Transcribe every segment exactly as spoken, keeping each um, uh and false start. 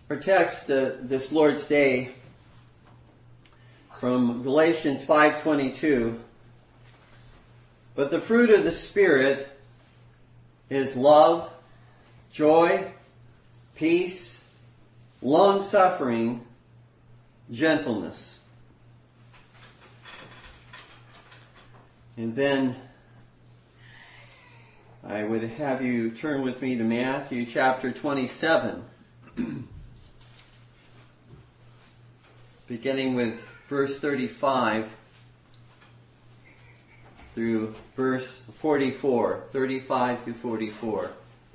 Our text uh, this Lord's Day from Galatians five twenty-two. But the fruit of the Spirit is love, joy, peace, long-suffering, gentleness. And then I would have you turn with me to Matthew chapter twenty-seven. Beginning with verse thirty-five through verse forty-four, thirty-five through forty-four.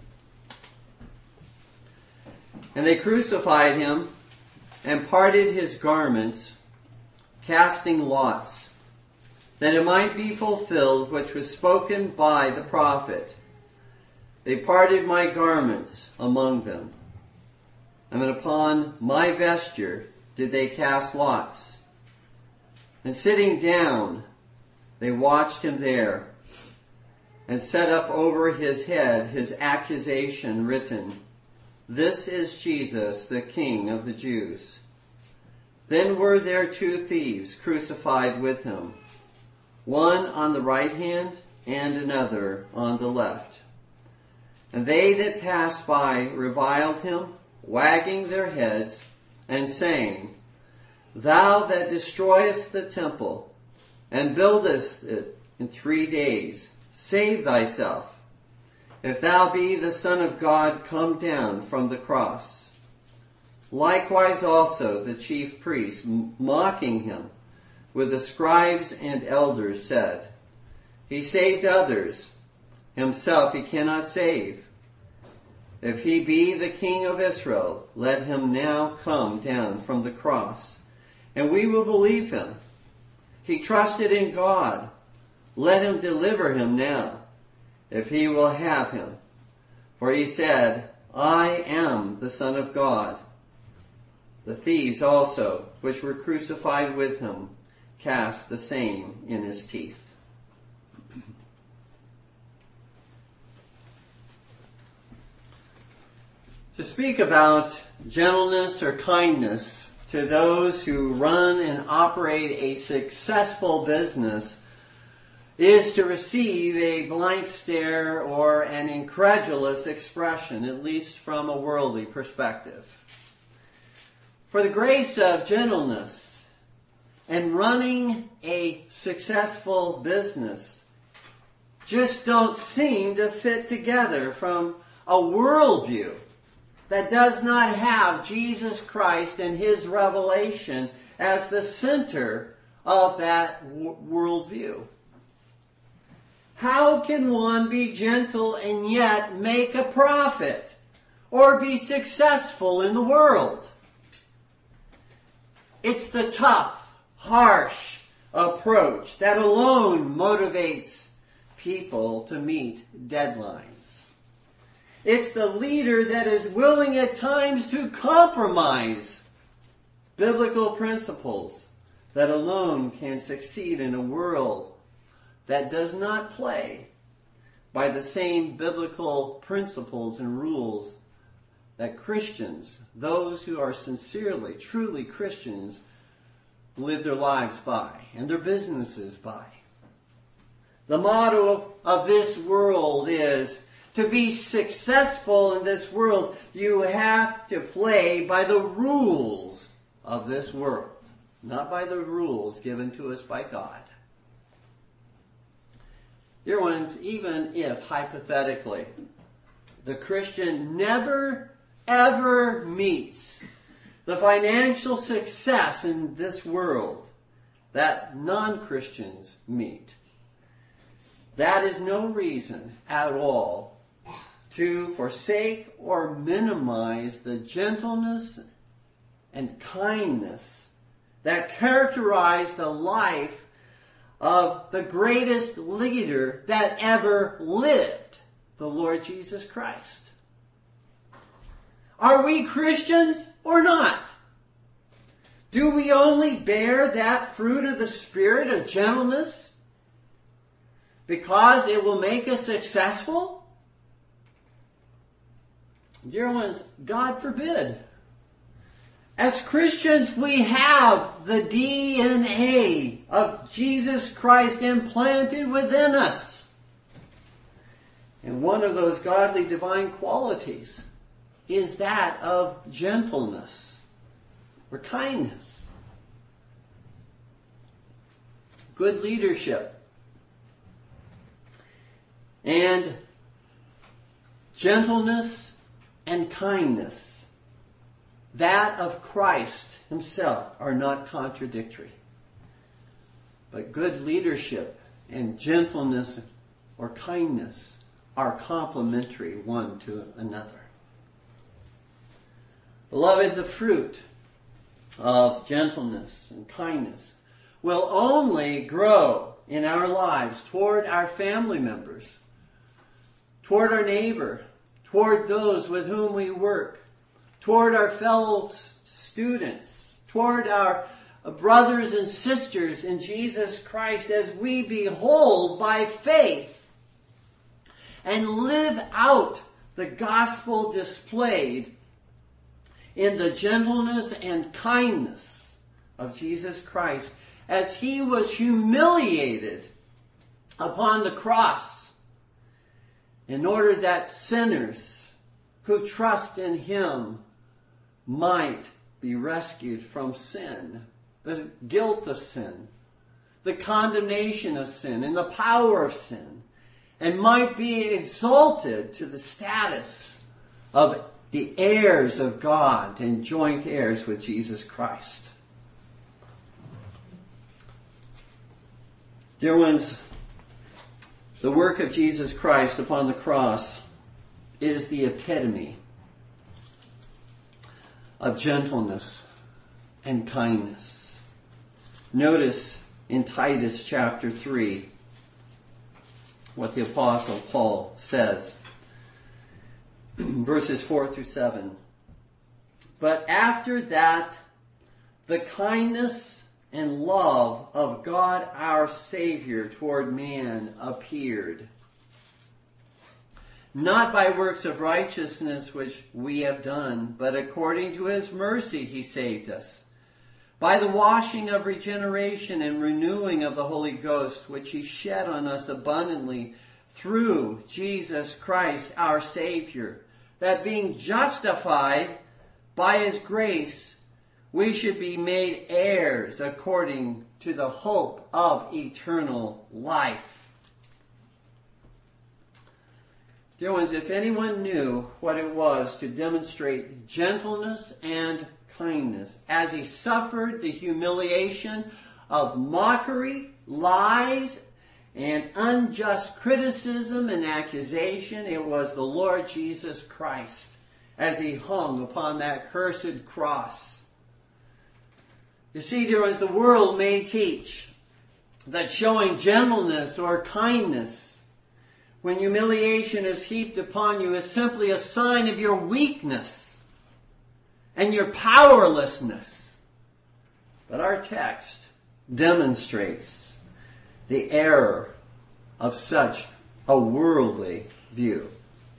And they crucified him and parted his garments, casting lots, that it might be fulfilled which was spoken by the prophet. They parted my garments among them, and upon my vesture did they cast lots. And sitting down, they watched him there, and set up over his head his accusation written, This is Jesus, the King of the Jews. Then were there two thieves crucified with him, one on the right hand and another on the left. And they that passed by reviled him, wagging their heads, and saying, Thou that destroyest the temple, and buildest it in three days, save thyself. If thou be the Son of God, come down from the cross. Likewise also the chief priests, mocking him, with the scribes and elders, said, He saved others, himself he cannot save. If he be the King of Israel, let him now come down from the cross, and we will believe him. He trusted in God. Let him deliver him now, if he will have him. For he said, I am the Son of God. The thieves also, which were crucified with him, cast the same in his teeth. To speak about gentleness or kindness to those who run and operate a successful business is to receive a blank stare or an incredulous expression, at least from a worldly perspective. For the grace of gentleness and running a successful business just don't seem to fit together from a worldview that does not have Jesus Christ and his revelation as the center of that worldview. How can one be gentle and yet make a profit or be successful in the world? It's the tough, harsh approach that alone motivates people to meet deadlines. It's the leader that is willing at times to compromise biblical principles that alone can succeed in a world that does not play by the same biblical principles and rules that Christians, those who are sincerely, truly Christians, live their lives by and their businesses by. The motto of this world is, to be successful in this world, you have to play by the rules of this world, not by the rules given to us by God. Dear ones, even if, hypothetically, the Christian never, ever meets the financial success in this world that non-Christians meet, that is no reason at all to forsake or minimize the gentleness and kindness that characterize the life of the greatest leader that ever lived, the Lord Jesus Christ. Are we Christians or not? Do we only bear that fruit of the Spirit of gentleness because it will make us successful? Dear ones, God forbid. As Christians, we have the D N A of Jesus Christ implanted within us. And one of those godly divine qualities is that of gentleness or kindness. Good leadership and gentleness and kindness, that of Christ himself, are not contradictory. But good leadership and gentleness or kindness are complementary one to another. Beloved, the fruit of gentleness and kindness will only grow in our lives toward our family members, toward our neighbor, toward those with whom we work, toward our fellow students, toward our brothers and sisters in Jesus Christ, as we behold by faith and live out the gospel displayed in the gentleness and kindness of Jesus Christ as he was humiliated upon the cross, in order that sinners who trust in him might be rescued from sin, the guilt of sin, the condemnation of sin, and the power of sin, and might be exalted to the status of the heirs of God and joint heirs with Jesus Christ. Dear ones, the work of Jesus Christ upon the cross is the epitome of gentleness and kindness. Notice in Titus chapter three what the Apostle Paul says, verses four through seven. But after that, the kindness and love of God our Savior toward man appeared, not by works of righteousness which we have done, but according to his mercy he saved us, by the washing of regeneration and renewing of the Holy Ghost, which he shed on us abundantly through Jesus Christ our Savior, that being justified by his grace, we should be made heirs according to the hope of eternal life. Dear ones, if anyone knew what it was to demonstrate gentleness and kindness as he suffered the humiliation of mockery, lies, and unjust criticism and accusation, it was the Lord Jesus Christ as he hung upon that cursed cross. You see, dear ones, the world may teach that showing gentleness or kindness when humiliation is heaped upon you is simply a sign of your weakness and your powerlessness. But our text demonstrates the error of such a worldly view.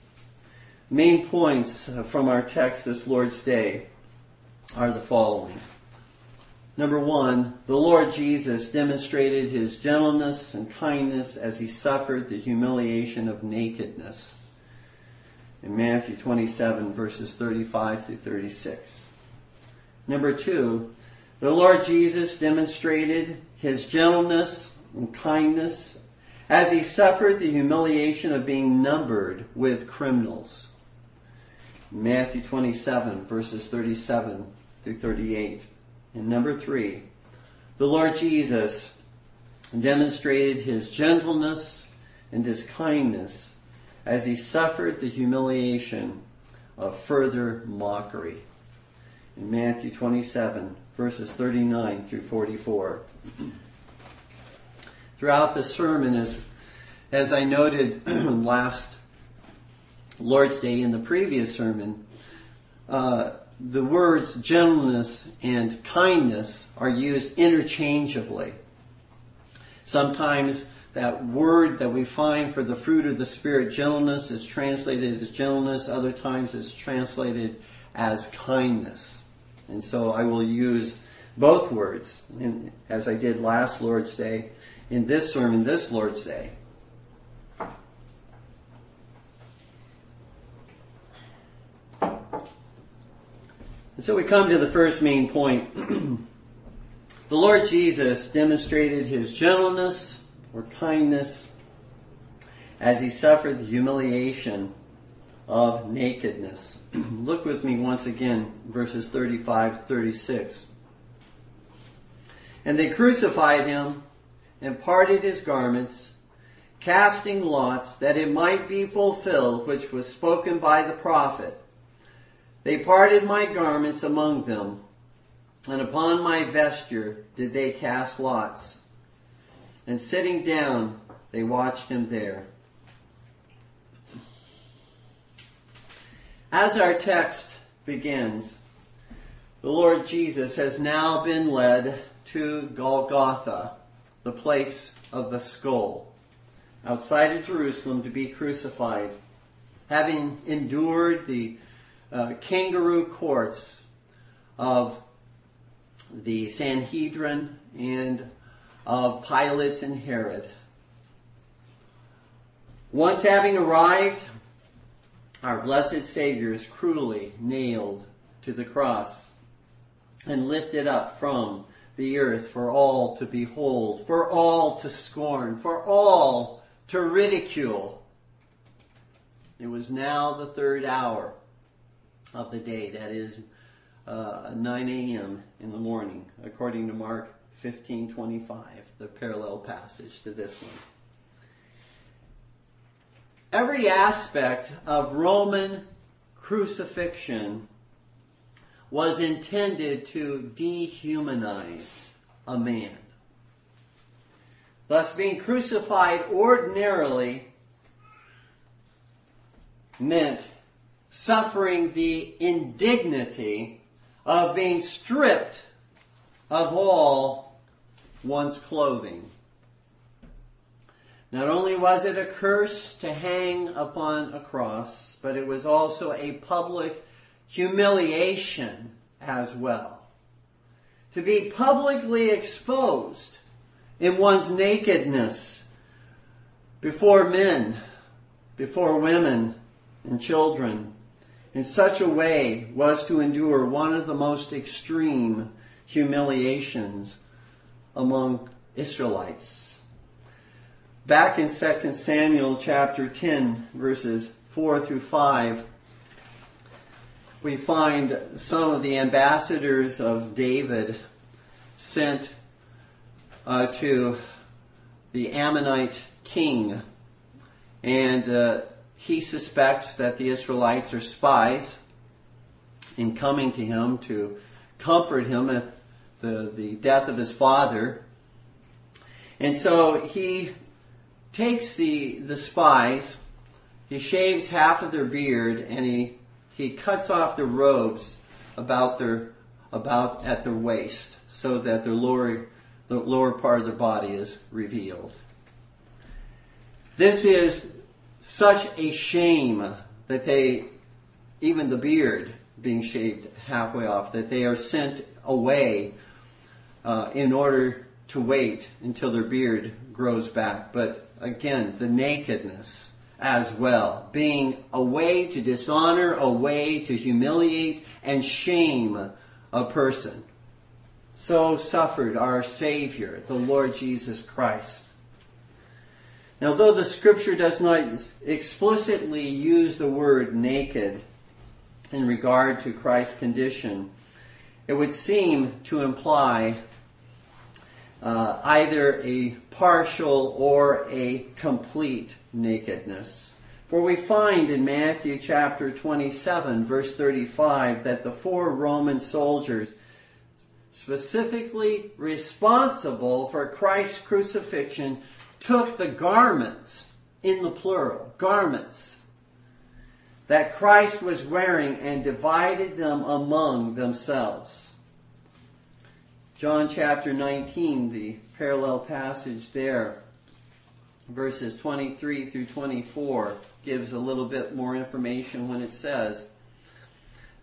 Main points from our text this Lord's Day are the following. Number one, the Lord Jesus demonstrated his gentleness and kindness as he suffered the humiliation of nakedness. In Matthew twenty-seven, verses thirty-five through thirty-six. Number two, the Lord Jesus demonstrated his gentleness and kindness as he suffered the humiliation of being numbered with criminals. In Matthew twenty-seven, verses thirty-seven through thirty-eight. And number three, the Lord Jesus demonstrated his gentleness and his kindness as he suffered the humiliation of further mockery. In Matthew twenty-seven, verses thirty-nine through forty-four. Throughout the sermon, as, as I noted last Lord's Day in the previous sermon, uh, the words gentleness and kindness are used interchangeably. Sometimes that word that we find for the fruit of the Spirit, gentleness, is translated as gentleness. Other times it's translated as kindness. And so I will use both words, in, as I did last Lord's Day, in this sermon, this Lord's Day. And so we come to the first main point. The Lord Jesus demonstrated his gentleness or kindness as he suffered the humiliation of nakedness. Look with me once again, verses thirty-five to thirty-six. And they crucified him and parted his garments, casting lots, that it might be fulfilled which was spoken by the prophet. They parted my garments among them, and upon my vesture did they cast lots. And sitting down, they watched him there. As our text begins, the Lord Jesus has now been led to Golgotha, the place of the skull, outside of Jerusalem to be crucified, having endured the uh, kangaroo courts of the Sanhedrin and of Pilate and Herod. Once having arrived, our blessed Savior is cruelly nailed to the cross and lifted up from the earth for all to behold, for all to scorn, for all to ridicule. It was now the third hour of the day, that is uh, nine a.m. in the morning, according to Mark fifteen twenty-five, the parallel passage to this one. Every aspect of Roman crucifixion was intended to dehumanize a man. Thus, being crucified ordinarily meant suffering the indignity of being stripped of all one's clothing. Not only was it a curse to hang upon a cross, but it was also a public humiliation as well. To be publicly exposed in one's nakedness before men, before women and children, in such a way was to endure one of the most extreme humiliations among Israelites. Back in Second Samuel chapter ten, verses four through five, we find some of the ambassadors of David sent uh, to the Ammonite king. And uh, he suspects that the Israelites are spies in coming to him to comfort him at the, the death of his father. And so he takes the, the spies, he shaves half of their beard, and he, he cuts off their robes about their about at their waist, so that their lower the lower part of their body is revealed. This is such a shame that they, even the beard being shaved halfway off, that they are sent away uh, in order to wait until their beard grows back. But again, the nakedness as well, being a way to dishonor, a way to humiliate and shame a person. So suffered our Savior, the Lord Jesus Christ. Now, though the Scripture does not explicitly use the word naked in regard to Christ's condition, it would seem to imply uh, either a partial or a complete nakedness. For we find in Matthew chapter twenty-seven, verse thirty-five, that the four Roman soldiers specifically responsible for Christ's crucifixion took the garments, in the plural, garments, that Christ was wearing and divided them among themselves. John chapter nineteen, the parallel passage there, verses twenty-three through twenty-four, gives a little bit more information when it says,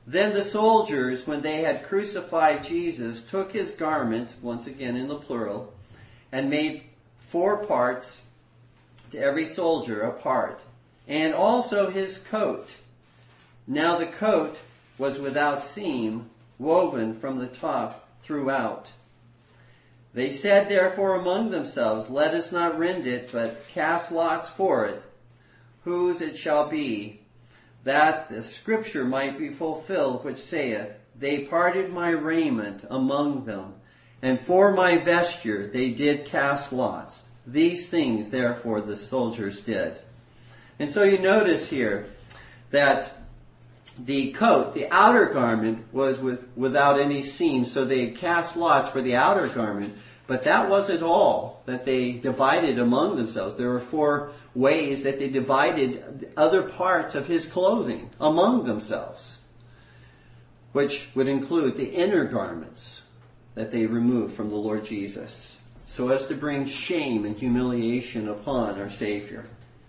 Then the soldiers, when they had crucified Jesus, took his garments, once again in the plural, and made four parts, to every soldier a part, and also his coat. Now the coat was without seam, woven from the top throughout. They said therefore among themselves, Let us not rend it, but cast lots for it, whose it shall be, that the scripture might be fulfilled, which saith, They parted my raiment among them, and for my vesture they did cast lots. These things, therefore, the soldiers did. And so you notice here that the coat, the outer garment, was with, without any seam, so they cast lots for the outer garment. But that wasn't all that they divided among themselves. There were four ways that they divided other parts of his clothing among themselves, which would include the inner garments that they removed from the Lord Jesus, so as to bring shame and humiliation upon our Savior.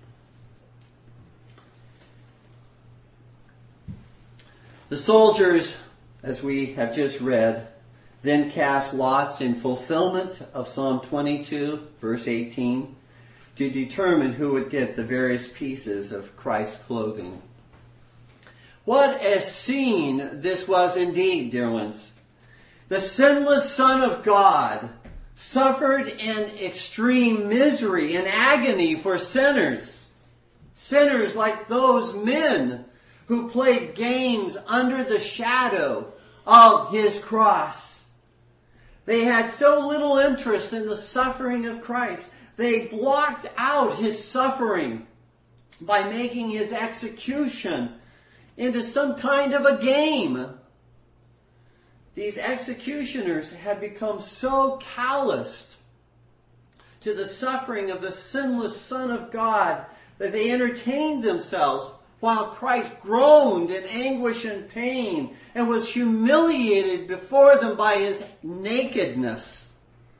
The soldiers, as we have just read, then cast lots in fulfillment of Psalm twenty-two, verse eighteen, to determine who would get the various pieces of Christ's clothing. What a scene this was indeed, dear ones. The sinless Son of God suffered in extreme misery and agony for sinners. Sinners like those men who played games under the shadow of his cross. They had so little interest in the suffering of Christ. They blocked out his suffering by making his execution into some kind of a game. These executioners had become so calloused to the suffering of the sinless Son of God that they entertained themselves while Christ groaned in anguish and pain and was humiliated before them by his nakedness.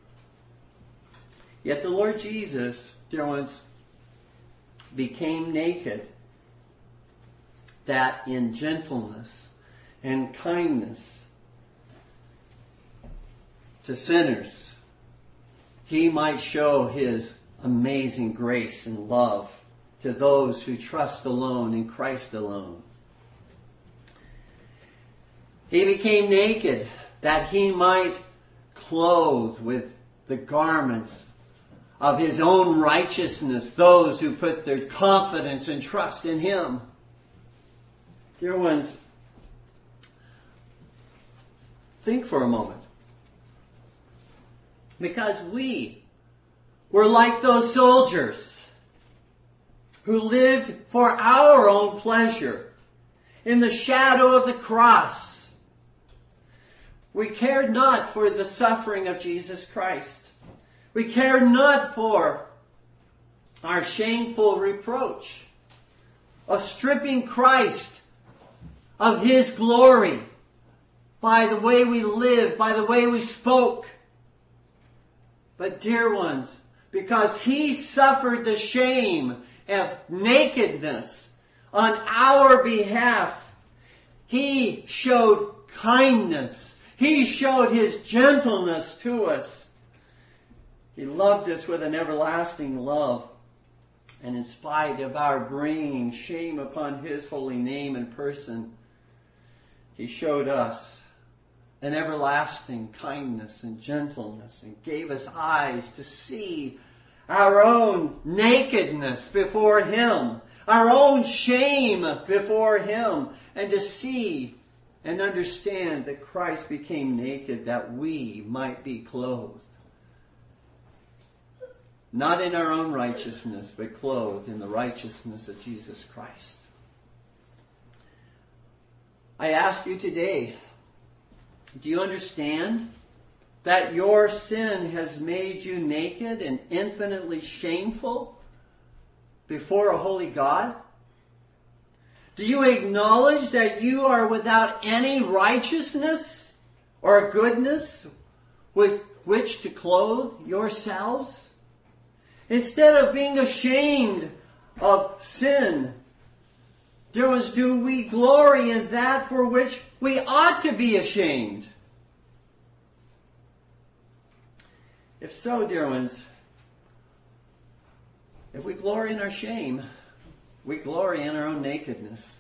Yet the Lord Jesus, dear ones, became naked, that in gentleness and kindness to sinners, he might show his amazing grace and love to those who trust alone in Christ alone. He became naked that he might clothe with the garments of his own righteousness those who put their confidence and trust in him. Dear ones, think for a moment. Because we were like those soldiers who lived for our own pleasure in the shadow of the cross. We cared not for the suffering of Jesus Christ. We cared not for our shameful reproach of stripping Christ of his glory by the way we lived, by the way we spoke. But dear ones, because he suffered the shame of nakedness on our behalf, he showed kindness. He showed his gentleness to us. He loved us with an everlasting love. And in spite of our bringing shame upon his holy name and person, he showed us an everlasting kindness and gentleness and gave us eyes to see our own nakedness before him, our own shame before him, and to see and understand that Christ became naked that we might be clothed. Not in our own righteousness, but clothed in the righteousness of Jesus Christ. I ask you today, do you understand that your sin has made you naked and infinitely shameful before a holy God? Do you acknowledge that you are without any righteousness or goodness with which to clothe yourselves? Instead of being ashamed of sin, dear ones, do we glory in that for which We ought to be ashamed. If so, dear ones, if we glory in our shame, we glory in our own nakedness.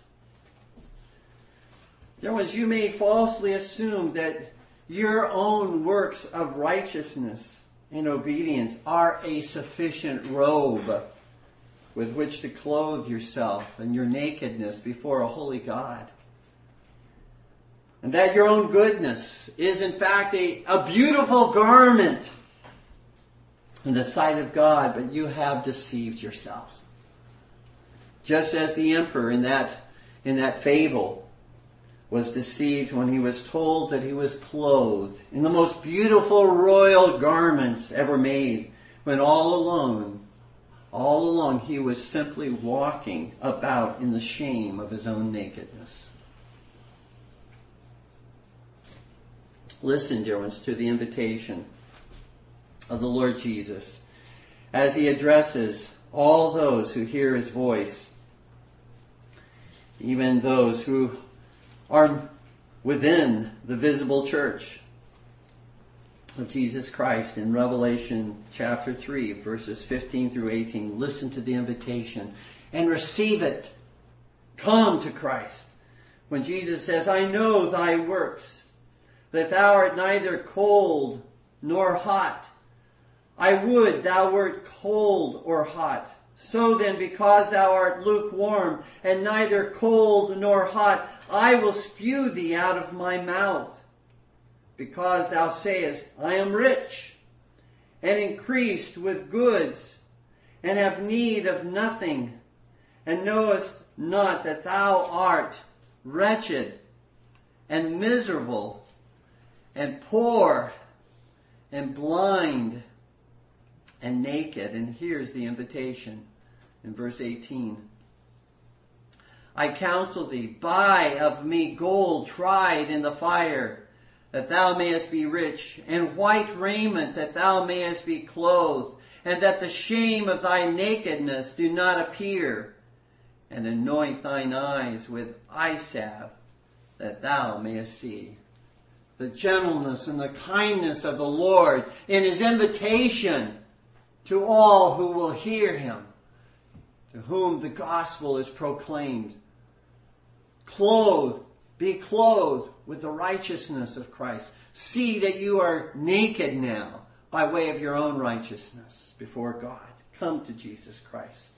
Dear ones, you may falsely assume that your own works of righteousness and obedience are a sufficient robe with which to clothe yourself and your nakedness before a holy God. And that your own goodness is in fact a, a beautiful garment in the sight of God, but you have deceived yourselves. Just as the emperor in that, in that fable was deceived when he was told that he was clothed in the most beautiful royal garments ever made, when all alone, all along he was simply walking about in the shame of his own nakedness. Listen, dear ones, to the invitation of the Lord Jesus as he addresses all those who hear his voice, even those who are within the visible church of Jesus Christ. In Revelation chapter three, verses fifteen through eighteen, listen to the invitation and receive it. Come to Christ. When Jesus says, I know thy works, that thou art neither cold nor hot. I would thou wert cold or hot. So then, because thou art lukewarm, and neither cold nor hot, I will spew thee out of my mouth. Because thou sayest, I am rich, and increased with goods, and have need of nothing, and knowest not that thou art wretched, and miserable, and poor, and blind, and naked. And here's the invitation in verse eighteen. I counsel thee, buy of me gold tried in the fire, that thou mayest be rich, and white raiment, that thou mayest be clothed, and that the shame of thy nakedness do not appear, and anoint thine eyes with eye salve, that thou mayest see. The gentleness and the kindness of the Lord in his invitation to all who will hear him, to whom the gospel is proclaimed. Clothe, be clothed with the righteousness of Christ. See that you are naked now by way of your own righteousness before God. Come to Jesus Christ.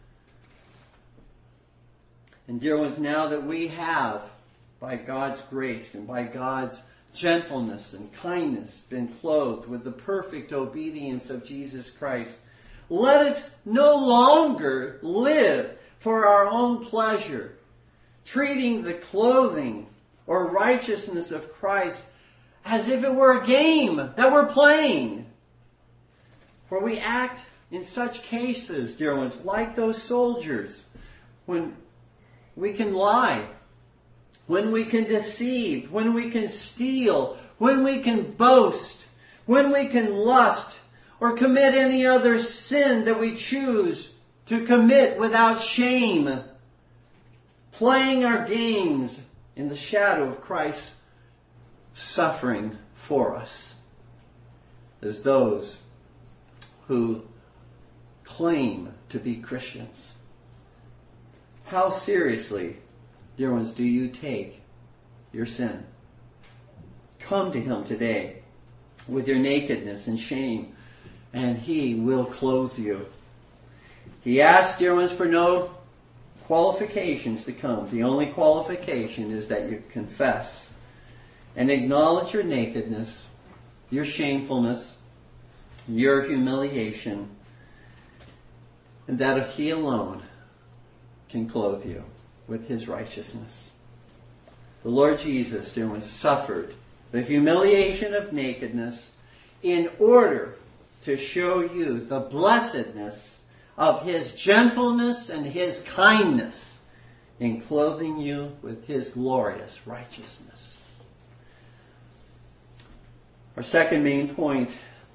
And dear ones, now that we have, by God's grace and by God's gentleness and kindness, been clothed with the perfect obedience of Jesus Christ, let us no longer live for our own pleasure, treating the clothing or righteousness of Christ as if it were a game that we're playing. For we act in such cases, dear ones, like those soldiers, when we can lie, when we can deceive, when we can steal, when we can boast, when we can lust, or commit any other sin that we choose to commit without shame, playing our games in the shadow of Christ's suffering for us, as those who claim to be Christians. How seriously, dear ones, do you take your sin? Come to him today with your nakedness and shame, and he will clothe you. He asks, dear ones, for no qualifications to come. The only qualification is that you confess and acknowledge your nakedness, your shamefulness, your humiliation, and that he alone can clothe you with his righteousness. The Lord Jesus, dear ones, suffered the humiliation of nakedness in order to show you the blessedness of his gentleness and his kindness in clothing you with his glorious righteousness. Our second main point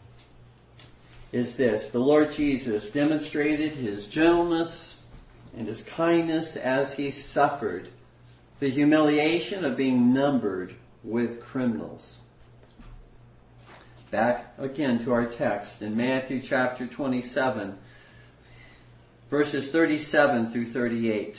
is this. The Lord Jesus demonstrated his gentleness and his kindness as he suffered the humiliation of being numbered with criminals. Back again to our text in Matthew chapter twenty-seven, verses thirty-seven through thirty-eight.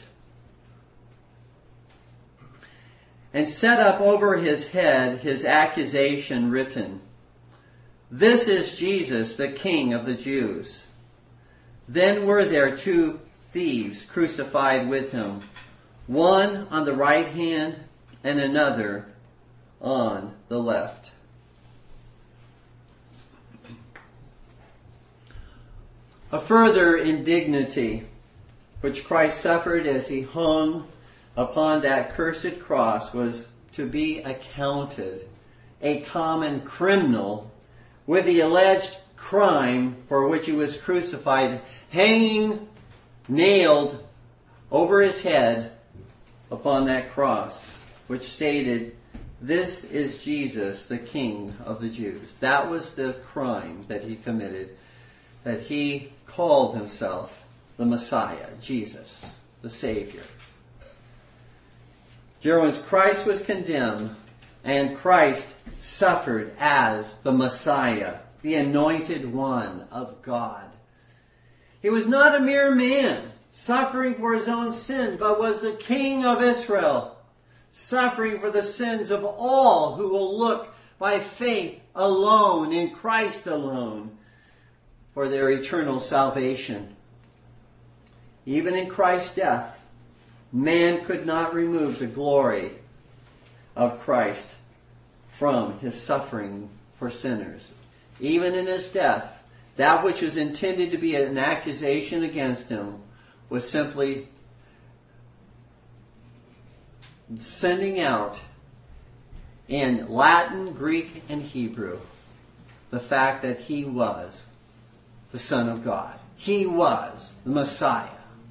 And set up over his head his accusation written, "This is Jesus, the King of the Jews." Then were there two thieves crucified with him, one on the right hand and another on the left. A further indignity which Christ suffered as he hung upon that cursed cross was to be accounted a common criminal with the alleged crime for which he was crucified, hanging nailed over his head upon that cross, which stated, "This is Jesus, the King of the Jews." That was the crime that he committed, that he called himself the Messiah, Jesus, the Savior. Dear ones, Christ was condemned, and Christ suffered as the Messiah, the anointed one of God. He was not a mere man, suffering for his own sin, but was the King of Israel, suffering for the sins of all who will look by faith alone, in Christ alone, for their eternal salvation. Even in Christ's death, man could not remove the glory of Christ from his suffering for sinners. Even in his death, that which was intended to be an accusation against him was simply sending out in Latin, Greek, and Hebrew the fact that he was the Son of God. He was the Messiah.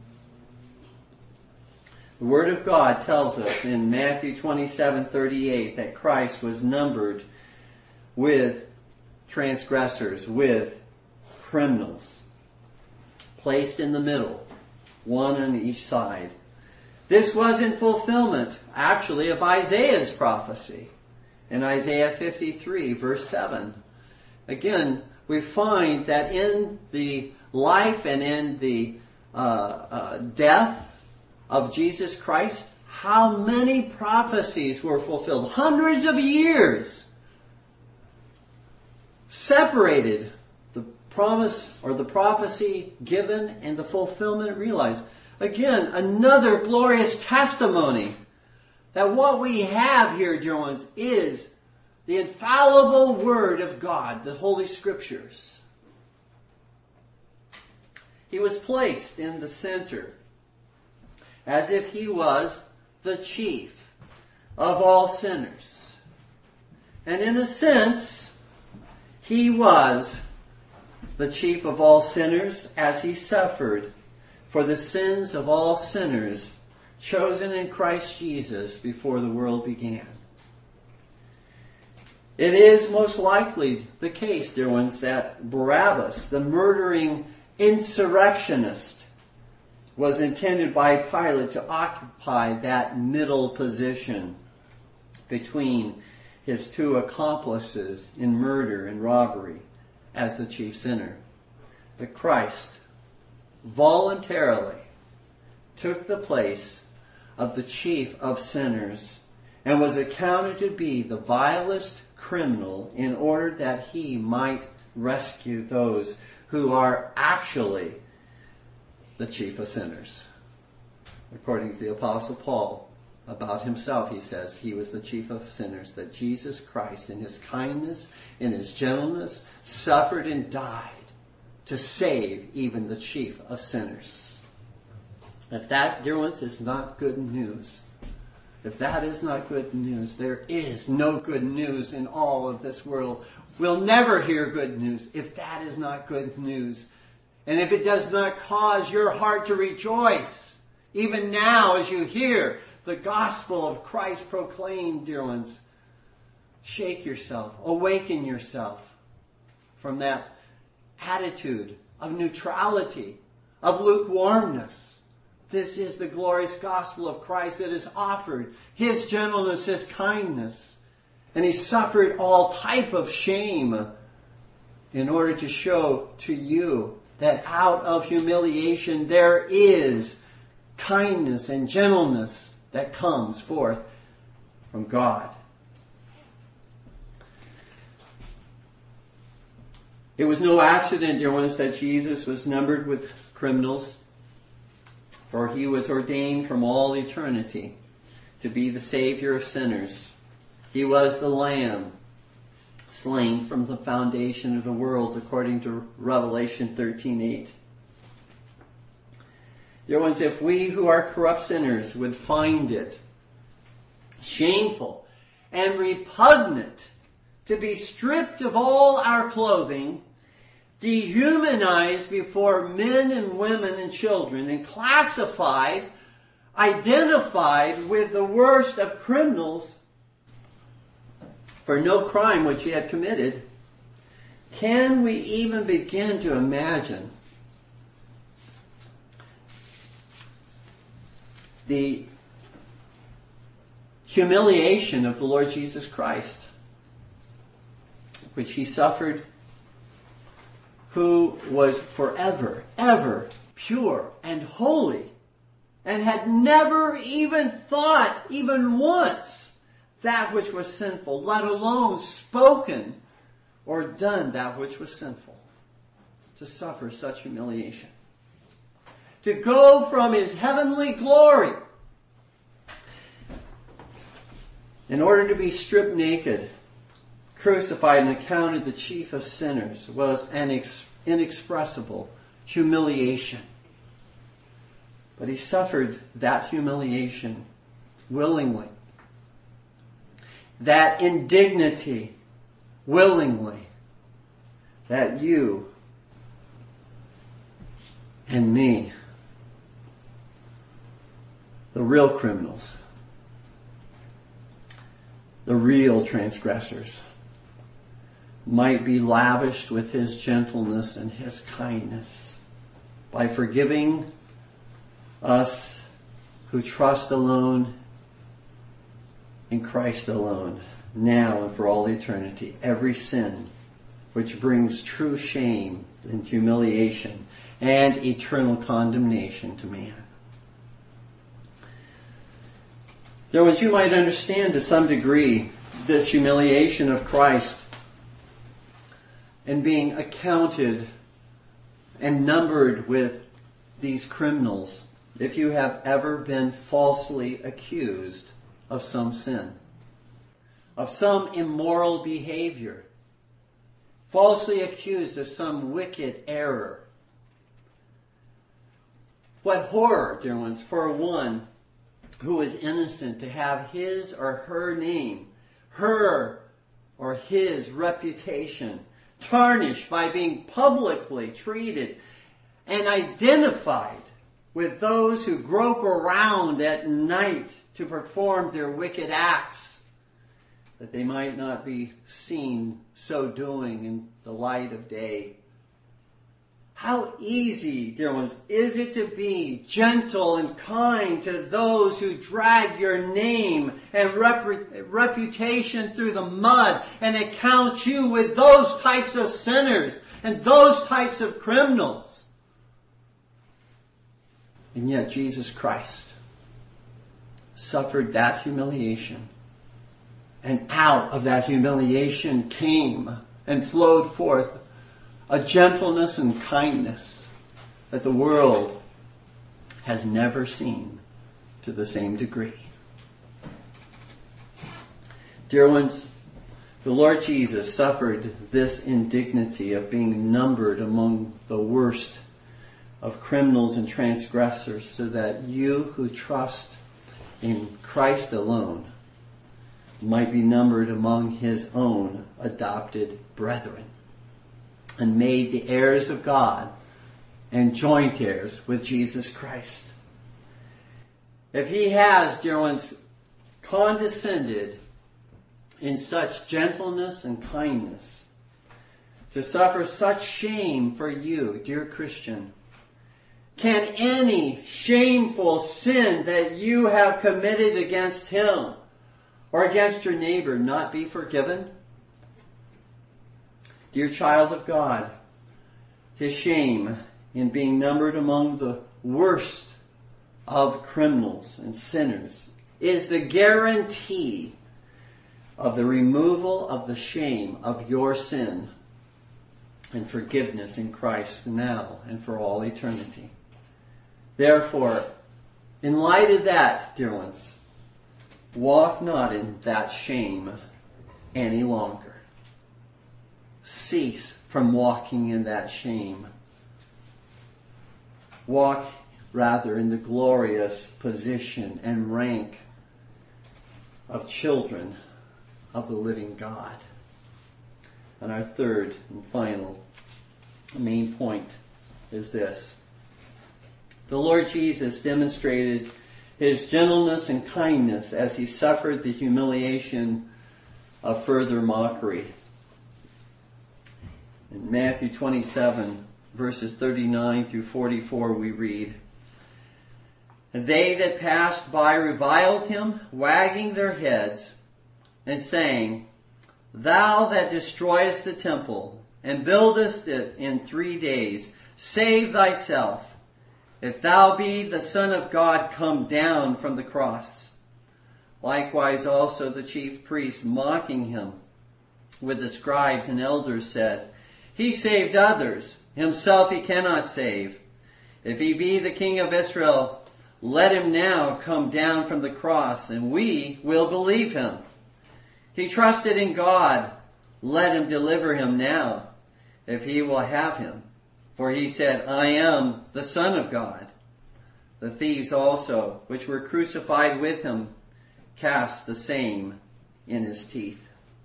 The Word of God tells us in Matthew twenty-seven thirty-eight that Christ was numbered with transgressors, with criminals, placed in the middle, one on each side. This was in fulfillment, actually, of Isaiah's prophecy in Isaiah fifty-three, verse seven. Again, we find that in the life and in the uh, uh, death of Jesus Christ, how many prophecies were fulfilled? Hundreds of years separated the promise or the prophecy given and the fulfillment realized. Again, another glorious testimony that what we have here, dear ones, is the infallible Word of God, the Holy Scriptures. He was placed in the center as if he was the chief of all sinners. And in a sense, he was the chief of all sinners as he suffered for the sins of all sinners chosen in Christ Jesus before the world began. It is most likely the case, dear ones, that Barabbas, the murdering insurrectionist, was intended by Pilate to occupy that middle position between his two accomplices in murder and robbery as the chief sinner. But Christ voluntarily took the place of the chief of sinners and was accounted to be the vilest criminal in order that he might rescue those who are actually the chief of sinners. According to the Apostle Paul, about himself, he says he was the chief of sinners, that Jesus Christ, in his kindness, in his gentleness, suffered and died to save even the chief of sinners. If that, dear ones, is not good news, if that is not good news, there is no good news in all of this world. We'll never hear good news if that is not good news. And if it does not cause your heart to rejoice, even now as you hear the gospel of Christ proclaimed, dear ones, shake yourself, awaken yourself from that attitude of neutrality, of lukewarmness. This is the glorious gospel of Christ that is offered. His gentleness, His kindness. And He suffered all type of shame in order to show to you that out of humiliation there is kindness and gentleness that comes forth from God. It was no accident, dear ones, that Jesus was numbered with criminals, for He was ordained from all eternity to be the Savior of sinners. He was the Lamb slain from the foundation of the world, according to Revelation thirteen eight. Dear ones, if we who are corrupt sinners would find it shameful and repugnant to be stripped of all our clothing, dehumanized before men and women and children, and classified, identified with the worst of criminals for no crime which he had committed, can we even begin to imagine the humiliation of the Lord Jesus Christ, which He suffered, who was forever, ever pure and holy, and had never even thought, even once, that which was sinful, let alone spoken or done that which was sinful, to suffer such humiliation. To go from His heavenly glory in order to be stripped naked, crucified, and accounted the chief of sinners, was an ex- inexpressible humiliation. But He suffered that humiliation willingly. That indignity willingly. That you and me, the real criminals, the real transgressors, might be lavished with His gentleness and His kindness by forgiving us who trust alone in Christ alone, now and for all eternity, every sin which brings true shame and humiliation and eternal condemnation to man. There, which you might understand to some degree this humiliation of Christ and being accounted and numbered with these criminals, if you have ever been falsely accused of some sin, of some immoral behavior, falsely accused of some wicked error. What horror, dear ones, for one who is innocent to have his or her name, her or his reputation tarnished by being publicly treated and identified with those who grope around at night to perform their wicked acts, that they might not be seen so doing in the light of day. How easy, dear ones, is it to be gentle and kind to those who drag your name and rep- reputation through the mud and account you with those types of sinners and those types of criminals. And yet Jesus Christ suffered that humiliation. And out of that humiliation came and flowed forth a gentleness and kindness that the world has never seen to the same degree. Dear ones, the Lord Jesus suffered this indignity of being numbered among the worst of criminals and transgressors, so that you who trust in Christ alone might be numbered among His own adopted brethren, and made the heirs of God and joint heirs with Jesus Christ. If He has, dear ones, condescended in such gentleness and kindness to suffer such shame for you, dear Christian, can any shameful sin that you have committed against him or against your neighbor not be forgiven? Dear child of God, his shame in being numbered among the worst of criminals and sinners is the guarantee of the removal of the shame of your sin and forgiveness in Christ now and for all eternity. Therefore, in light of that, dear ones, walk not in that shame any longer. Cease from walking in that shame. Walk rather in the glorious position and rank of children of the living God. And our third and final main point is this. The Lord Jesus demonstrated his gentleness and kindness as he suffered the humiliation of further mockery. In Matthew twenty-seven, verses thirty-nine through forty-four, we read, "And they that passed by reviled him, wagging their heads, and saying, Thou that destroyest the temple, and buildest it in three days, save thyself. If thou be the Son of God, come down from the cross. Likewise also the chief priests, mocking him with the scribes and elders, said, He saved others, himself he cannot save. If he be the King of Israel, let him now come down from the cross, and we will believe him. He trusted in God, let him deliver him now, if he will have him. For he said, I am the Son of God. The thieves also, which were crucified with him, cast the same in his teeth."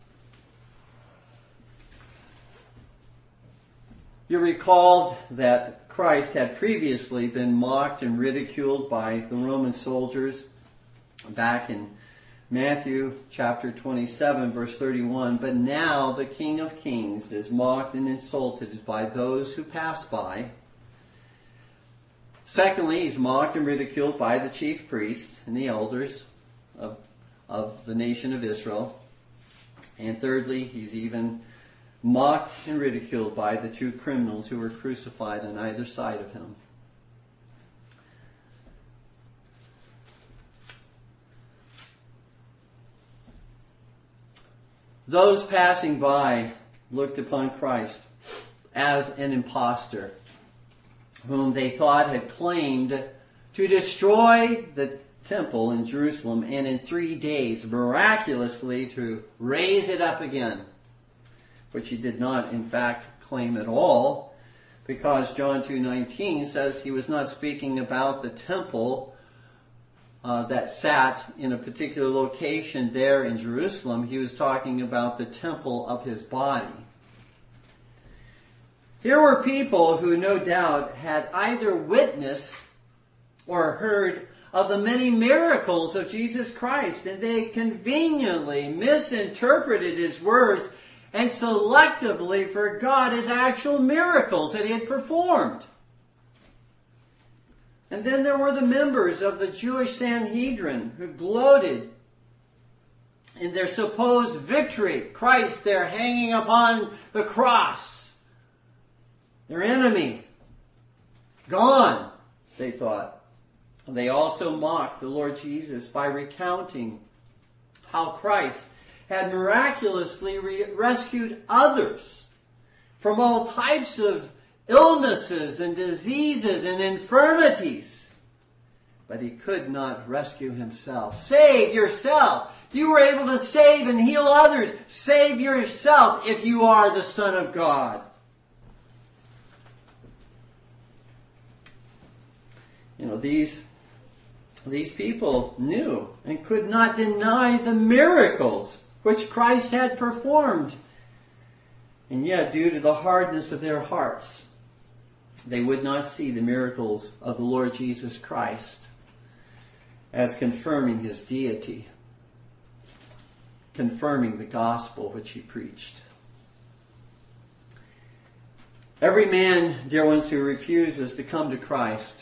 You recall that Christ had previously been mocked and ridiculed by the Roman soldiers back in Matthew chapter twenty-seven, verse thirty-one. But now the King of Kings is mocked and insulted by those who pass by. Secondly, he's mocked and ridiculed by the chief priests and the elders of, of the nation of Israel. And thirdly, he's even mocked and ridiculed by the two criminals who were crucified on either side of him. Those passing by looked upon Christ as an impostor, whom they thought had claimed to destroy the temple in Jerusalem and in three days miraculously to raise it up again, which he did not in fact claim at all, because John two nineteen says he was not speaking about the temple Uh, that sat in a particular location there in Jerusalem. He was talking about the temple of his body. Here were people who no doubt had either witnessed or heard of the many miracles of Jesus Christ, and they conveniently misinterpreted his words and selectively forgot his actual miracles that he had performed. And then there were the members of the Jewish Sanhedrin who gloated in their supposed victory. Christ there hanging upon the cross. Their enemy. Gone, they thought. They also mocked the Lord Jesus by recounting how Christ had miraculously re- rescued others from all types of illnesses and diseases and infirmities. But he could not rescue himself. Save yourself. You were able to save and heal others. Save yourself if you are the Son of God. You know, these, these people knew and could not deny the miracles which Christ had performed. And yet, due to the hardness of their hearts, they would not see the miracles of the Lord Jesus Christ as confirming his deity, confirming the gospel which he preached. Every man, dear ones, who refuses to come to Christ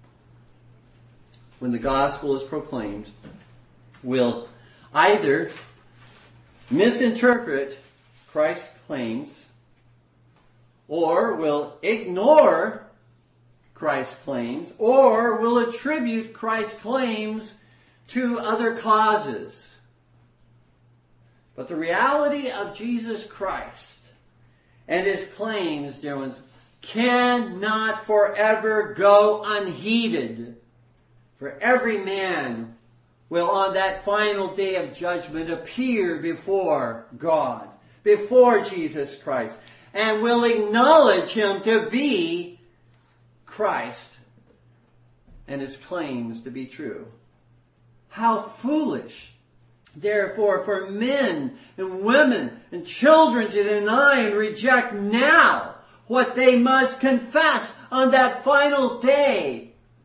when the gospel is proclaimed will either misinterpret Christ's claims or will ignore Christ's claims or will attribute Christ's claims to other causes. But the reality of Jesus Christ and his claims, dear ones, cannot forever go unheeded. For every man will on that final day of judgment appear before God, before Jesus Christ, and will acknowledge him to be Christ and his claims to be true. How foolish, therefore, for men and women and children to deny and reject now what they must confess on that final day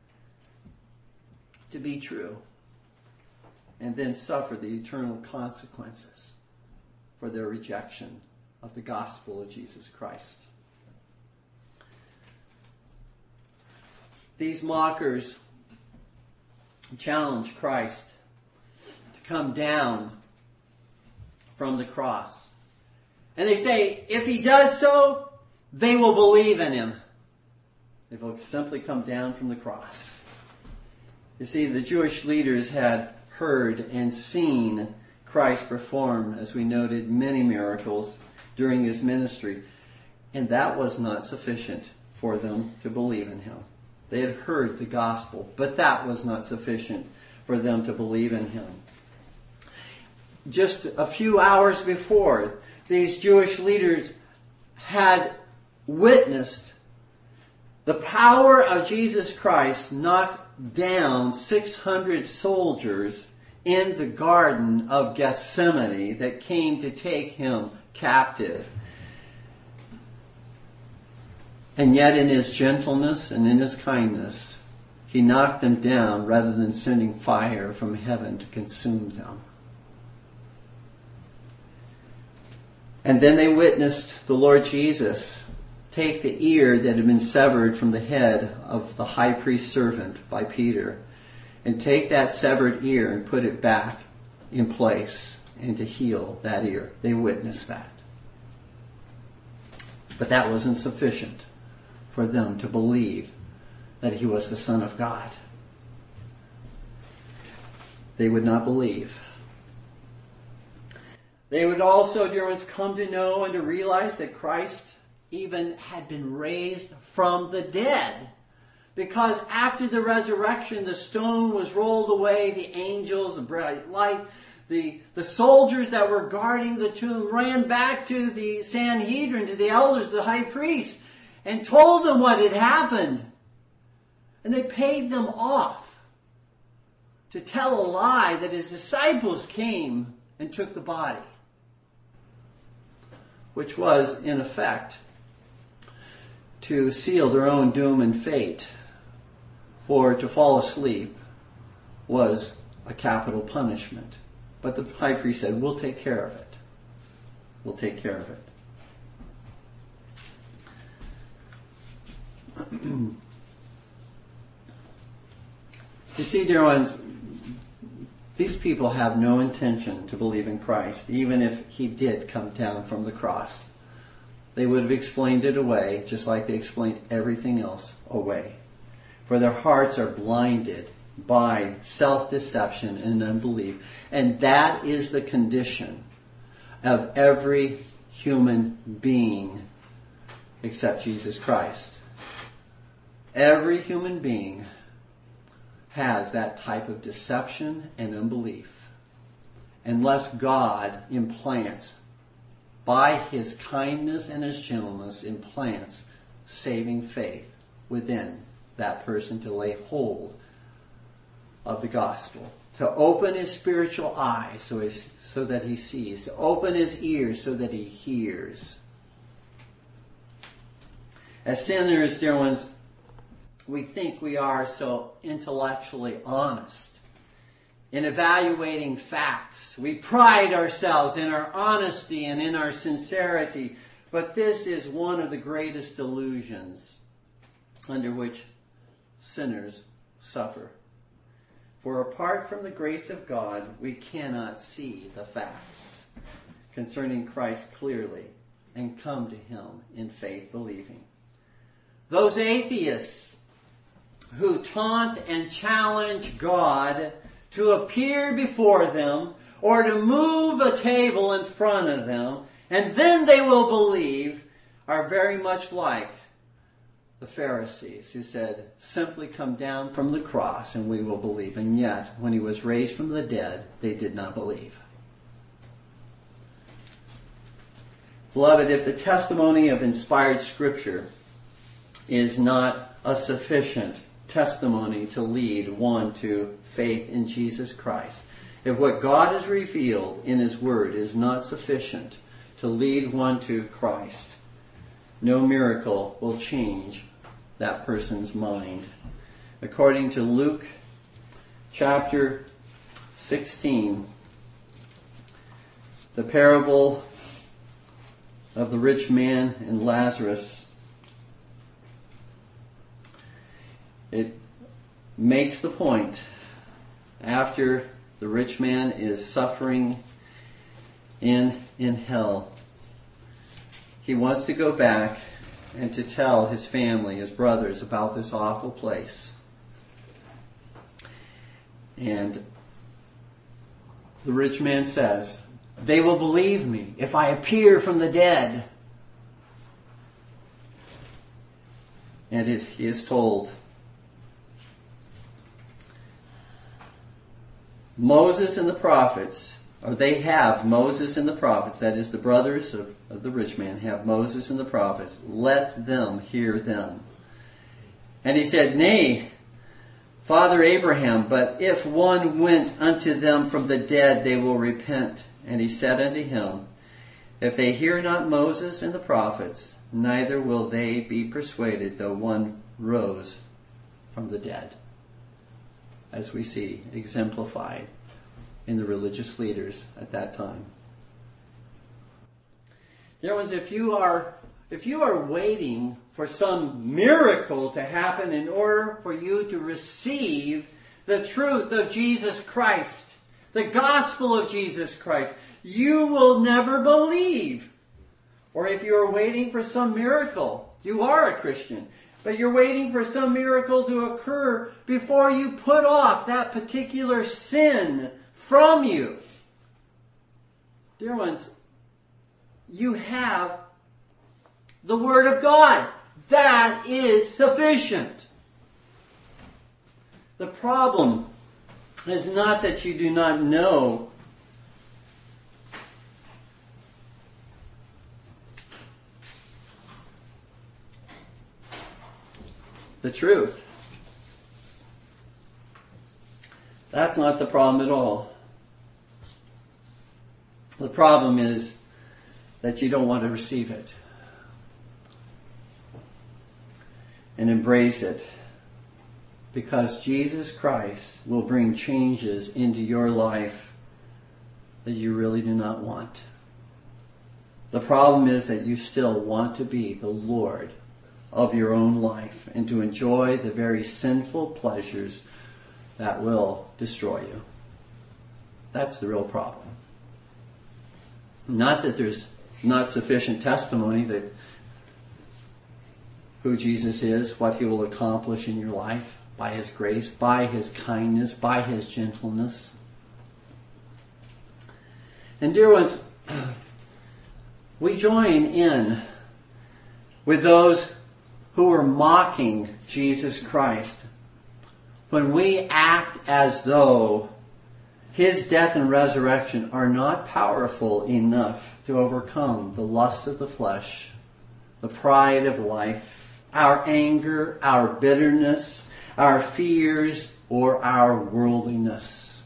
to be true, and then suffer the eternal consequences for their rejection of the gospel of Jesus Christ. These mockers challenge Christ to come down from the cross. And they say, if he does so, they will believe in him. They will simply come down from the cross. You see, the Jewish leaders had heard and seen Christ perform, as we noted, many miracles during his ministry. And that was not sufficient for them to believe in him. They had heard the gospel, but that was not sufficient for them to believe in him. Just a few hours before, these Jewish leaders had witnessed the power of Jesus Christ knock down six hundred soldiers in the Garden of Gethsemane that came to take him captive. And yet in his gentleness and in his kindness, he knocked them down rather than sending fire from heaven to consume them. And then they witnessed the Lord Jesus take the ear that had been severed from the head of the high priest's servant by Peter and take that severed ear and put it back in place and to heal that ear. They witnessed that. But that wasn't sufficient for them to believe that he was the Son of God. They would not believe. They would also, dear ones, come to know and to realize that Christ even had been raised from the dead. Because after the resurrection, the stone was rolled away, the angels, the bright light, the, the soldiers that were guarding the tomb ran back to the Sanhedrin, to the elders, the high priest, and told them what had happened. And they paid them off to tell a lie that his disciples came and took the body. Which was, in effect, to seal their own doom and fate. For to fall asleep was a capital punishment. But the high priest said, we'll take care of it. We'll take care of it. You see, dear ones, these people have no intention to believe in Christ, even if he did come down from the cross. They would have explained it away, just like they explained everything else away. For their hearts are blinded by self-deception and unbelief. And that is the condition of every human being except Jesus Christ. Every human being has that type of deception and unbelief. Unless God implants, by his kindness and his gentleness, implants saving faith within that person to lay hold of the gospel. To open his spiritual eyes so, his, so that he sees. To open his ears so that he hears. As sinners, dear ones, we think we are so intellectually honest in evaluating facts. We pride ourselves in our honesty and in our sincerity. But this is one of the greatest delusions under which sinners suffer. For apart from the grace of God, we cannot see the facts concerning Christ clearly and come to him in faith believing. Those atheists who taunt and challenge God to appear before them or to move a table in front of them, and then they will believe, are very much like the Pharisees who said, simply come down from the cross and we will believe. And yet, when he was raised from the dead, they did not believe. Beloved, if the testimony of inspired Scripture is not a sufficient testimony to lead one to faith in Jesus Christ, if what God has revealed in his word is not sufficient to lead one to Christ, no miracle will change that person's mind. According to Luke chapter sixteen, the parable of the rich man and Lazarus, it makes the point after the rich man is suffering in, in hell. He wants to go back and to tell his family, his brothers, about this awful place. And the rich man says, they will believe me if I appear from the dead. And it, he is told, Moses and the prophets, or they have Moses and the prophets, that is the brothers of, of the rich man, have Moses and the prophets. Let them hear them. And he said, Nay, Father Abraham, but if one went unto them from the dead, they will repent. And he said unto him, If they hear not Moses and the prophets, neither will they be persuaded, though one rose from the dead. As we see exemplified in the religious leaders at that time. Dear ones, if you are if you are waiting for some miracle to happen in order for you to receive the truth of Jesus Christ, the gospel of Jesus Christ, you will never believe. Or if you are waiting for some miracle, you are a Christian, but you're waiting for some miracle to occur before you put off that particular sin from you. Dear ones, you have the Word of God. That is sufficient. The problem is not that you do not know the truth. That's not the problem at all. The problem is that you don't want to receive it and embrace it, because Jesus Christ will bring changes into your life that you really do not want. The problem is that you still want to be the Lord of your own life and to enjoy the very sinful pleasures that will destroy you. That's the real problem. Not that there's not sufficient testimony that who Jesus is, what he will accomplish in your life by his grace, by his kindness, by his gentleness. And dear ones, we join in with those who are mocking Jesus Christ when we act as though his death and resurrection are not powerful enough to overcome the lusts of the flesh, the pride of life, our anger, our bitterness, our fears, or our worldliness.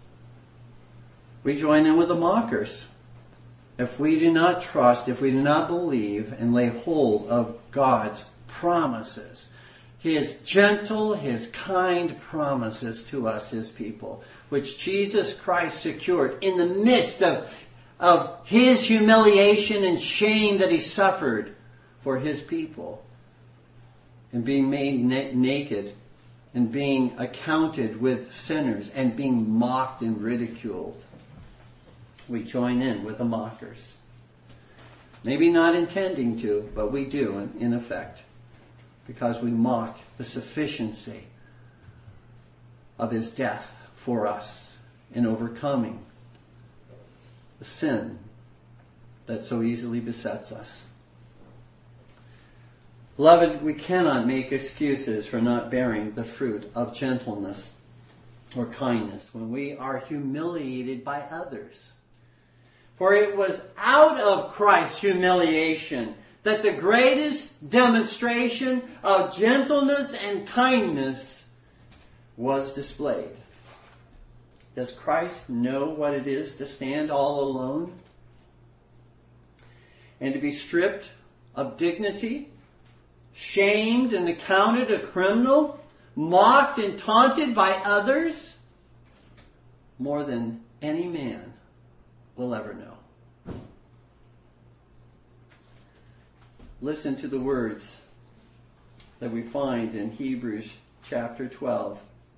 We join in with the mockers. If we do not trust, if we do not believe and lay hold of God's promises, his gentle, his kind promises to us, his people, which Jesus Christ secured in the midst of of his humiliation and shame that he suffered for his people, and being made na- naked and being accounted with sinners and being mocked and ridiculed. We join in with the mockers. Maybe not intending to, but we do in, in effect, because we mock the sufficiency of his death for us in overcoming the sin that so easily besets us. Beloved, we cannot make excuses for not bearing the fruit of gentleness or kindness when we are humiliated by others. For it was out of Christ's humiliation that the greatest demonstration of gentleness and kindness was displayed. Does Christ know what it is to stand all alone and to be stripped of dignity, shamed and accounted a criminal, mocked and taunted by others? More than any man will ever know. Listen to the words that we find in Hebrews chapter twelve,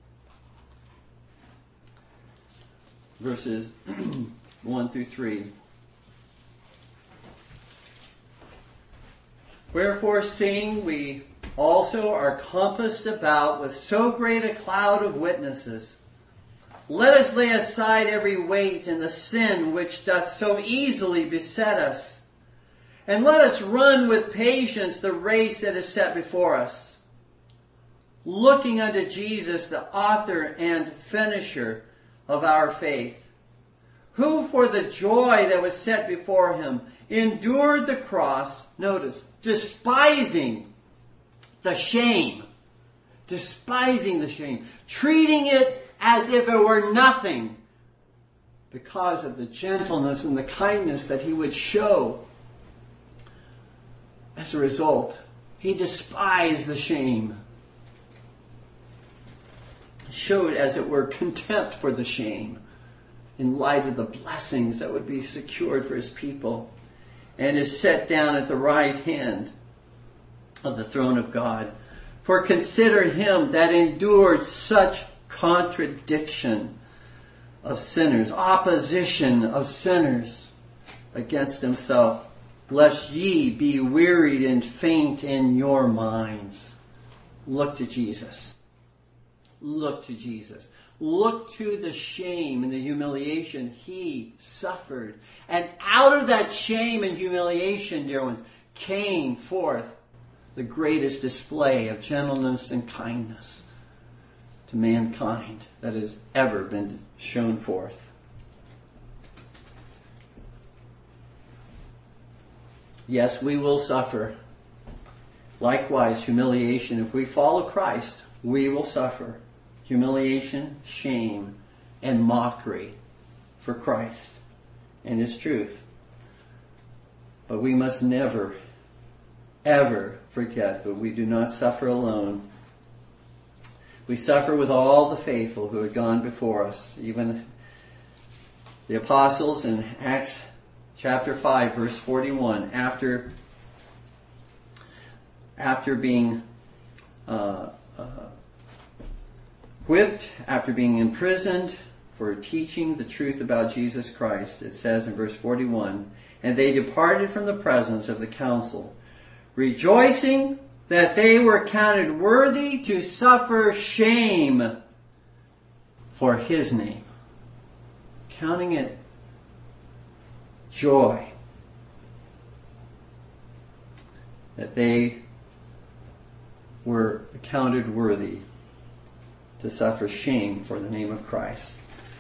verses one through three. Wherefore, seeing we also are compassed about with so great a cloud of witnesses, let us lay aside every weight and the sin which doth so easily beset us, and let us run with patience the race that is set before us, looking unto Jesus, the author and finisher of our faith, who for the joy that was set before him endured the cross, notice, despising the shame, despising the shame, treating it as if it were nothing, because of the gentleness and the kindness that he would show. As a result, he despised the shame, showed, as it were, contempt for the shame in light of the blessings that would be secured for his people, and is set down at the right hand of the throne of God. For consider him that endured such contradiction of sinners, opposition of sinners against himself, lest ye be wearied and faint in your minds. Look to Jesus. Look to Jesus. Look to the shame and the humiliation he suffered. And out of that shame and humiliation, dear ones, came forth the greatest display of gentleness and kindness to mankind that has ever been shown forth. Yes, we will suffer. Likewise, humiliation. If we follow Christ, we will suffer humiliation, shame, and mockery for Christ and his truth. But we must never, ever forget that we do not suffer alone. We suffer with all the faithful who had gone before us, even the apostles in Acts chapter five, verse forty-one, after, after being uh, uh, whipped, after being imprisoned for teaching the truth about Jesus Christ, it says in verse forty-one, and they departed from the presence of the council, rejoicing that they were counted worthy to suffer shame for his name. Counting it joy that they were accounted worthy to suffer shame for the name of Christ.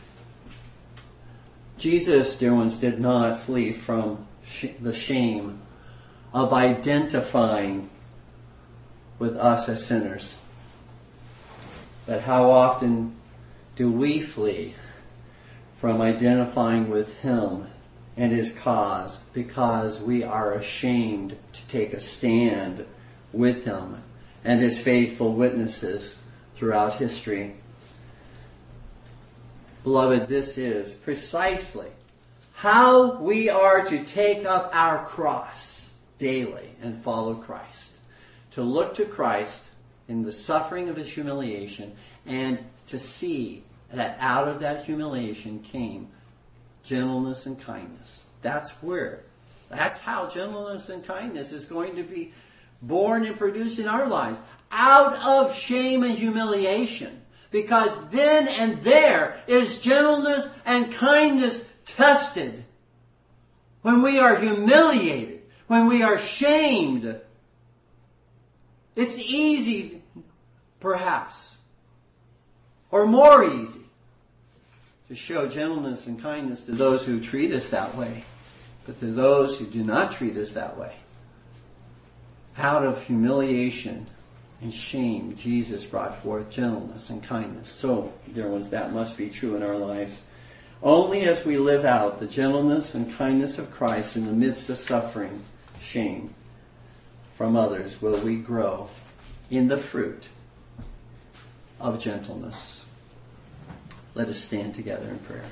Jesus, dear ones, did not flee from sh- the shame of identifying with us as sinners. But how often do we flee from identifying with him and his cause because we are ashamed to take a stand with him and his faithful witnesses throughout history? Beloved, this is precisely how we are to take up our cross daily and follow Christ. To look to Christ in the suffering of his humiliation and to see that out of that humiliation came gentleness and kindness. That's where, that's how gentleness and kindness is going to be born and produced in our lives. Out of shame and humiliation. Because then and there is gentleness and kindness tested. When we are humiliated, when we are shamed, it's easy, perhaps, or more easy, to show gentleness and kindness to those who treat us that way. But to those who do not treat us that way, out of humiliation and shame, Jesus brought forth gentleness and kindness. So there was that must be true in our lives. Only as we live out the gentleness and kindness of Christ in the midst of suffering, shame from others, will we grow in the fruit of gentleness. Let us stand together in prayer.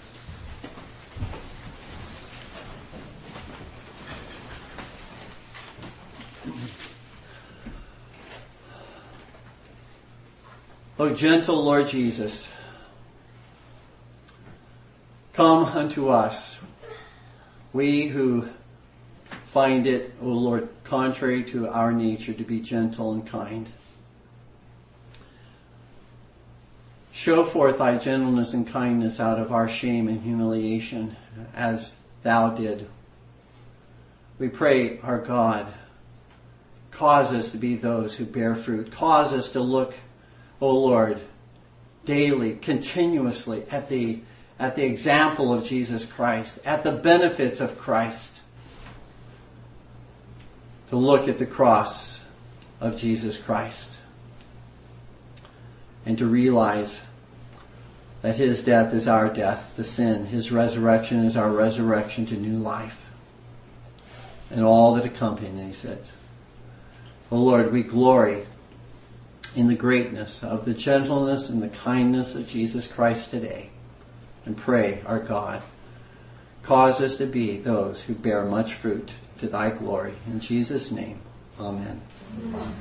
O gentle Lord Jesus, come unto us, we who find it, O Lord, contrary to our nature to be gentle and kind. Show forth thy gentleness and kindness out of our shame and humiliation, as thou did. We pray, our God, cause us to be those who bear fruit. Cause us to look, O Lord, daily, continuously at the, at the example of Jesus Christ, at the benefits of Christ. To look at the cross of Jesus Christ. And to realize that his death is our death to sin. His resurrection is our resurrection to new life. And all that accompanies it. O Lord, we glory in the greatness of the gentleness and the kindness of Jesus Christ today. And pray, our God, cause us to be those who bear much fruit to thy glory. In Jesus' name, amen. Amen.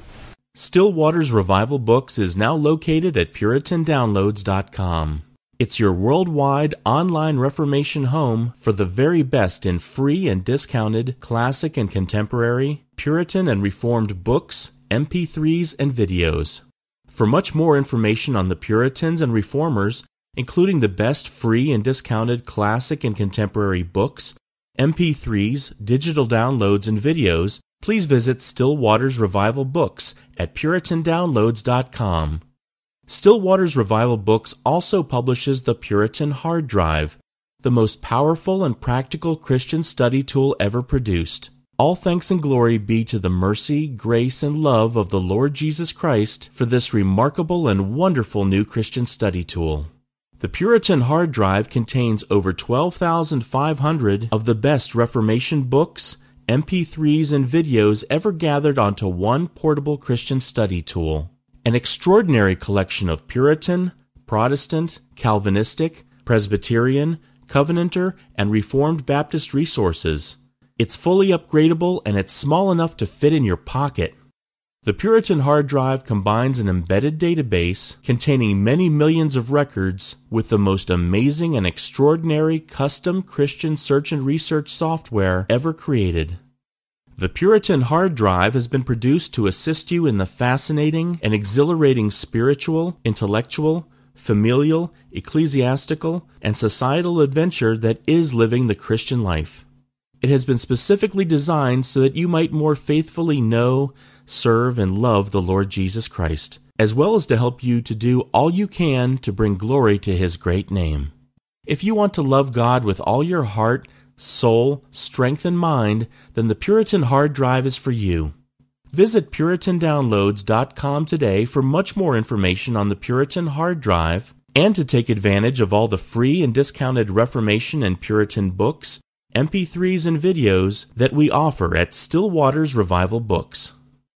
Still Waters Revival Books is now located at Puritan Downloads dot com. It's your worldwide online Reformation home for the very best in free and discounted classic and contemporary, Puritan and Reformed books, M P threes, and videos. For much more information on the Puritans and Reformers, including the best free and discounted classic and contemporary books, M P threes, digital downloads, and videos, please visit Still Waters Revival Books at Puritan Downloads dot com. Still Waters Revival Books also publishes the Puritan Hard Drive, the most powerful and practical Christian study tool ever produced. All thanks and glory be to the mercy, grace, and love of the Lord Jesus Christ for this remarkable and wonderful new Christian study tool. The Puritan Hard Drive contains over twelve thousand five hundred of the best Reformation books, M P threes, and videos ever gathered onto one portable Christian study tool. An extraordinary collection of Puritan, Protestant, Calvinistic, Presbyterian, Covenanter, and Reformed Baptist resources. It's fully upgradable and it's small enough to fit in your pocket. The Puritan Hard Drive combines an embedded database containing many millions of records with the most amazing and extraordinary custom Christian search and research software ever created. The Puritan Hard Drive has been produced to assist you in the fascinating and exhilarating spiritual, intellectual, familial, ecclesiastical, and societal adventure that is living the Christian life. It has been specifically designed so that you might more faithfully know, serve, and love the Lord Jesus Christ, as well as to help you to do all you can to bring glory to His great name. If you want to love God with all your heart, soul, strength, and mind, then the Puritan Hard Drive is for you. Visit Puritan Downloads dot com today for much more information on the Puritan Hard Drive and to take advantage of all the free and discounted Reformation and Puritan books, M P threes, and videos that we offer at Still Waters Revival Books.